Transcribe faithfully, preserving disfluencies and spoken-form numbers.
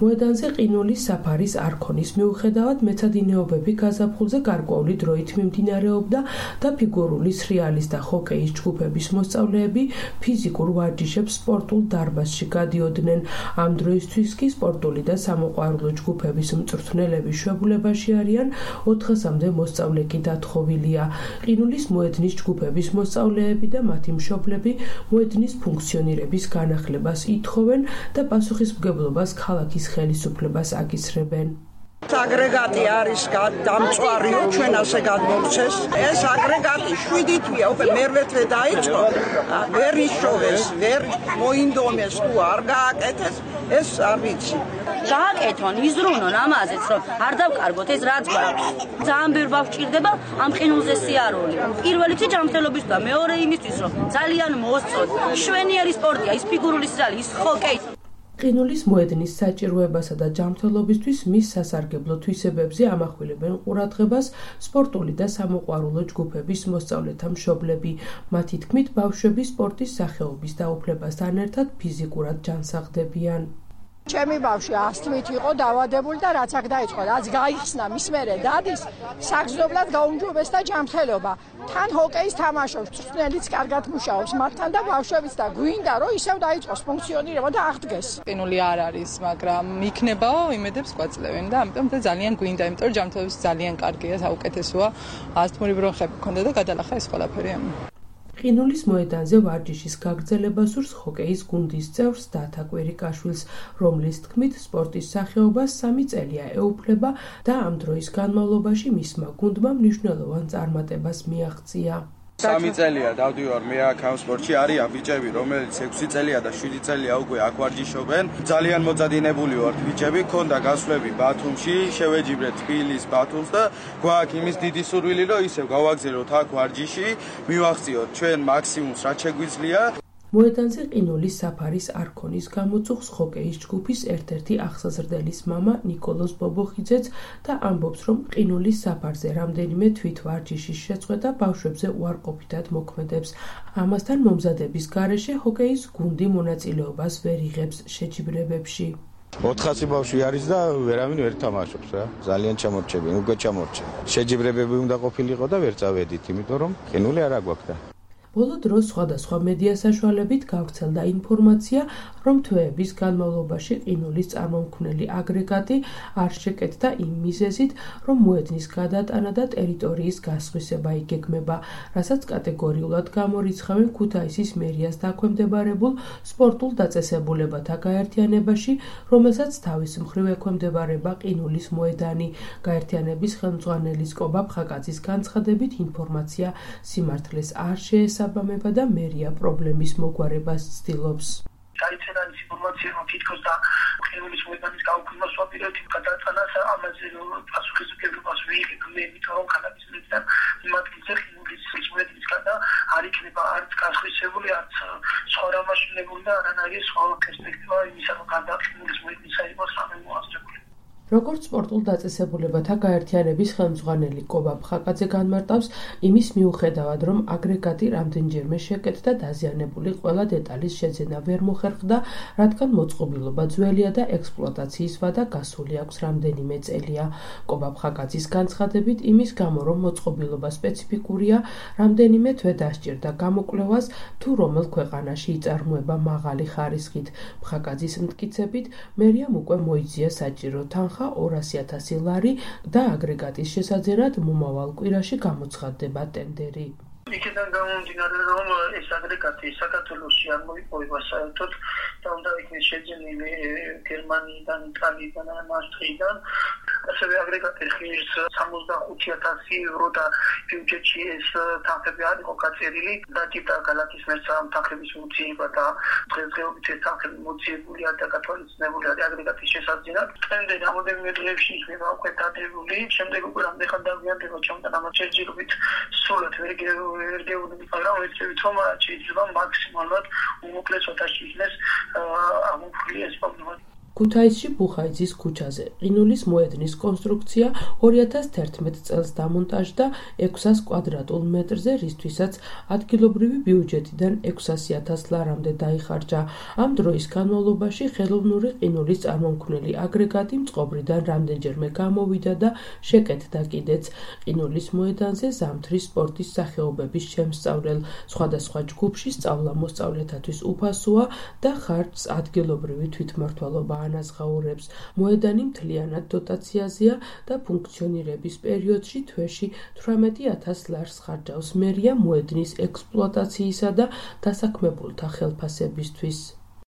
მოედანზე ყინულის საფარის არქონის მიუხედავად მეცადინეობები გაზაფხულზე გარკვეული დროით მიმდინარეობდა და ფიგურული სრიალის და ჰოკეის ჯგუფების მოსწავლეები ფიზიკურ ვარჯიშებს სპორტულ დარბაზში გადიოდნენ. Ამ დროისთვის კი სპორტული და სამოყვარულო ჯგუფების მწვრთნელები შვებულებაში არიან, ოთხასამდე მოსწავლე კი დათხოვილია. ყინულის მოედნის ჯგუფების მოსწავლეები და მათი მშობლები მოედნის ფუნქციონირების განახლებას ითხოვენ და პასუხისმგებლობას ქალაქის ხელისუფლებას აკისრებენ. აგრეგატი არის დამწვარიო, ჩვენ ასე გადმოვცეს. ეს აგრეგატი შვიდი თვეა, უკვე მერვეთვე დაიწყო. ვერ იშოვეს, ვერ მოინდომეს, თუ არ გააკეთეს, ეს არ ვიცი. გააკეთონ, იზრუნონ ამაზეც, რომ არ დავკარგოთ ეს რაც გვაქვს. ძალიან ბევრ ბავშვს ჭირდება ამ ყინულზე სიარული. პირველი რიგში ჯანმრთელობის და მეორე იმისთვის, რომ ძალიან მოსწოთ. შვენიერი სპორტია, ის ფიგურული სრიალი, ის ჰოკეი. ყინულის მოედნის საჭიროებასა და ჯანმრთელობისთვის მის სასარგებლო თვისებებზე ამახვილებენ ყურადღებას სპორტული და სამოყვარულო ჯგუფების მოსწავლეთა მშობლები. მათი თქმით, ბავშვები სპორტის სახეობის დაუფლებასთან ერთად ფიზიკურად ჯანსაღდებიან. ჩემი ბავშვი ასთმით იყო დავადებული და რაც აქ დაიწყო, რაც გაიხსნა მის მერე დადის, საგრძნობლად გაუმჯობეს და ჯანმრთელობა. თან ჰოკეის თამაშობს, მწვრთნელიც კარგად მუშაობს მათთან და ბავშვებიც და გვინდა რომ ისევ დაიწყოს ფუნქციონირება და აღდგეს. ყინული არ არის, მაგრამ იქნებაო, იმედებს გვაძლევენ და ამიტომ და ძალიან გვინდა, იმიტომ რომ ჯანმრთელობის ძალიან კარგია, საუკეთესოა. ასთმური ბრონხები მქონდა და გადალახა ეს ყველაფერი. ყინულის მოედანზე ვარჯიშის გაგრძელებას სურს ჰოკეის გუნდის წევრს დათა კვირიკაშვილს, რომლის თქმით, სპორტის სახეობას სამი წელია ეუფლება და ამ დროის განმავლობაში მისმა გუნდმა მნიშვნელოვან წარმატებას მიაღწია. სამი წელია დავდივარ მე აქ ამ სპორტში, არიან ბიჭები, რომელიც ექვსი წელია და შვიდი წელია უკვე აქ ვარჯიშობენ. ძალიან მოწადინებული ვართ ბიჭები, ქონდა გასვლები ბათუმში, შევეჯიბრეთ თბილის ბათუმს და გვაქვს იმის დიდი სურვილი, რომ ისევ გავაგზავნოთ აქ ვარჯიში, მივახციოთ ჩვენ მაქსიმუმს რაც შეგვიძლია. მოედანზე ყინულის საფარის არქონის გამოწუხს ჰოკეის ჯგუფის ერთ-ერთი აღსაზრდელის მამა ნიკოლოზ ბობოხიძეც და ამბობს, რომ ყინულის საფარზე რამდენიმე თვითვარჯიშის შეწყვეტა ბავშვებზე უარყოფითად მოქმედებს. ამასთან მომზადების გარეშე ჰოკეის გუნდი მონაწილეობას ვერ იღებს შეჯიბრებებში. ოთხასი ბავშვი არის და ვერავინ ვერ თამაშობს რა. ძალიან ჩამორჩებიან, უკვე ჩამორჩენ. შეჯიბრებები უნდა ყოფილიყო და ვერ წავედით, იმიტომ რომ ყინული არ აგვაქვს და ბოლო დროს სხვადასხვა მედია საშუალებით გავრცელდა ინფორმაცია, რომ თვეების განმავლობაში ყინულის წარმომქმნელი აგრეგატი არ შეკეთდა იმ მიზეზით, რომ მოედნის გადატანა და ტერიტორიის გასხვისება იგეგმება, რასაც კატეგორიულად გამორიცხავენ ქუთაისის მერიას დაქვემდებარებულ სპორტულ დაწესებულებათა გაერთიანებაში, რომელსაც თავის მხრივ ექვემდებარება ყინულის მოედანი. გაერთიანების ხელმძღვანელის კობა ფხაკაძის განცხადებით ინფორმაცია სიმართლეს არ შეესაბამება საბამება და მერია პრობლემის მოგვარებას ცდილობს. გაიცედა ის ინფორმაცია, რომ თითქოს და ყინულის მოედანის გაუქმებას ვაპირებთ გადატანას, ამაზე პასუხისმგებლობას ვიღებთ, იმიტომ რომ ქალაქის მერიდან იმ ადგილზე ყინულის მოედნისგან და არ იქნება არც გასხვისებული, არც სხვა რამ აშენებული და არანაირი სხვა პერსპექტივა იმისა, რომ გარდა ყინულის მოედნისა იყოს რამე მოასწრებული. როგორც სპორტულ დაწესებულებათა გაერთიანების ხელმძღვანელი კობა ფხაკაძე განმარტავს, იმის მიუხედავად, რომ აგრეგატი რამდენჯერმე შეკეთდა, დაზიანებული ყველა დეტალის შეძენა ვერ მოხერხდა, რადგან მოწყობილობა ძველია და ექსპლუატაციის ვადა გასული აქვს რამდენიმე წელია. კობა ფხაკაძის განცხადებით, იმის გამო, რომ მოწყობილობა სპეციფიკურია, რამდენიმე თვე დასჭირდა გამოკვლევას, თუ რომელ ქვეყანაში იწარმოება მაღალი ხარისხით. ფხაკაძის მტკიცებით, მერიამ უკვე მოიძია საჭირო თანხა ორასი ათასი ლარი და აგრეგატის შესაძენად მომავალ კვირაში გამოცხადდება ტენდერი. იქიდან გამომდინარე, რომ ეს აგრეგატი საქართველოში არ მოიპოვება საერთოდ და უნდა იქნეს შეძენილი გერმანიიდან, იტალიიდან, ავსტრიიდან. ასევე აგრეგატი ღირს სამოცდახუთი ათასი ევრო და ბიუჯეტში ეს თანხები არ იყო გაწერილი. დაჭირდა ქალაქის მერს თანხების მოძიება და დღესდღეობით ეს თანხები მოძიებულია და გათვალისწინებული არის აგრეგატის შესაძენად. ტენდერი რამოდენიმე დღეებში იქნება უკვე დადებული. შემდეგ უკვე რამდენიხან დაგვიანდება ჩემთან ამას შეჯიბრებით სულად ვერ ერგეული მაგრამ ვეცდებით რომ შეიძლება მაქსიმალურად უმოკლეს ოთახში იქნეს ამოფრული ეს პრობლემა. ქუთაისში ბუხაიძის ქუჩაზე ყინულის მოედნის კონსტრუქცია ორი ათას თერთმეტ წელს დამონტაჟდა ექვსას კვადრატულ მეტრზე, რისთვისაც ადგილობრივი ბიუჯეტიდან ექვსასი ათას ლარამდე დაიხარჯა. Ამ დროის განმავლობაში ხელოვნური ყინულის წარმომქმნელი აგრეგატი წყობრიდან რამდენჯერმე გამოვიდა და შეკეთდა კიდეც. ყინულის მოედანზე ზამთრის სპორტის სახეობების შემსწავლელ სხვადასხვა ჯგუფში სწავლა მოსწავლეთათვის უფასოა და ხარჯს ადგილობრივი თვითმმართველობა ანაზღაურებს. მოედანი მთლიანად დოტაციაზეა და ფუნქციონირების პერიოდში თვეში თვრამეტი ათას ლარს ხარჯავს მერია მოედნის ექსპლუატაციისა და დასაქმებულთა ხელფასებისთვის.